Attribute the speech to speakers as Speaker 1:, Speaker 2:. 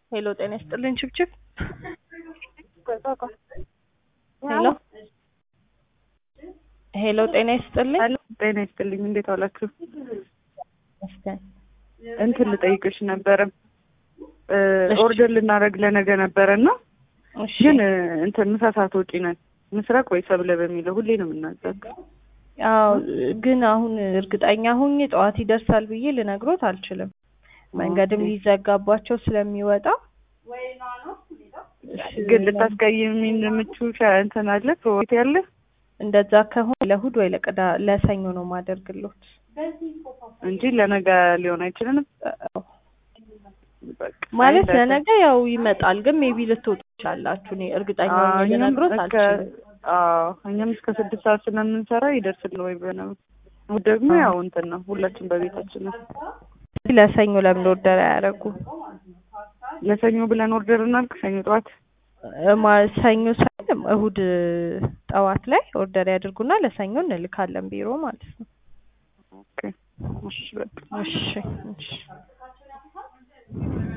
Speaker 1: ሄሎ ጤና ይስጥልኝ ችብችብ ሄሎ ሄሎ ጤና ይስጥልኝ
Speaker 2: ሄሎ ጤና ይስጥልኝ እንዴት ዋላችሁ?
Speaker 1: መስገን
Speaker 2: እንትን ልጠይቅሽ ነበረ ኦርደር ልናደርግ ለነገ ነበረና ግን እንትን ምሳ ሰዓት ወጪ ነን ምስራቅ ወይ ሰብለ በሚለው ሁሌ ነው የምናዘጋው።
Speaker 1: አዎ ግን አሁን እርግጠኛ ሆኜ ጠዋት ይደርሳል ብዬ ልነግሮት አልችልም። መንገድም ሊዘጋባቸው ስለሚወጣ
Speaker 2: ግን ልታስቀይሚኝ የምትችይው እንትን አለ ፕሮጀክት ያለ
Speaker 1: እንደዛ ከሆነ ለእሑድ ወይ ለሰኞ ነው ማደርግሎት
Speaker 2: እንጂ ለነገ ሊሆን አይችልም።
Speaker 1: ማለት ለነገ ያው ይመጣል ግን ሜቢ ልትወጡ ይችላልላችሁ። እኔ እርግጠኛ ሆኜ ልነግሮት አልችልም።
Speaker 2: እኛም እስከ 6 ሰዓት ስለምንሰራ ይደርስልን ወይ በነው ደግሞ ያው እንትን ነው ሁላችን በቤታችን ነው።
Speaker 1: ለሰኞ ለምን ኦርደር አያደርጉ?
Speaker 2: ለሰኞ ብለን ኦርደር እናድርግ። ሰኞ ጠዋት
Speaker 1: ሰኞ ሳይሆን እሑድ ጠዋት ላይ ኦርደር ያድርጉና ለሰኞ እንልካለን ቢሮ ማለት ነው።
Speaker 2: ኦኬ እሺ በቃ
Speaker 1: እሺ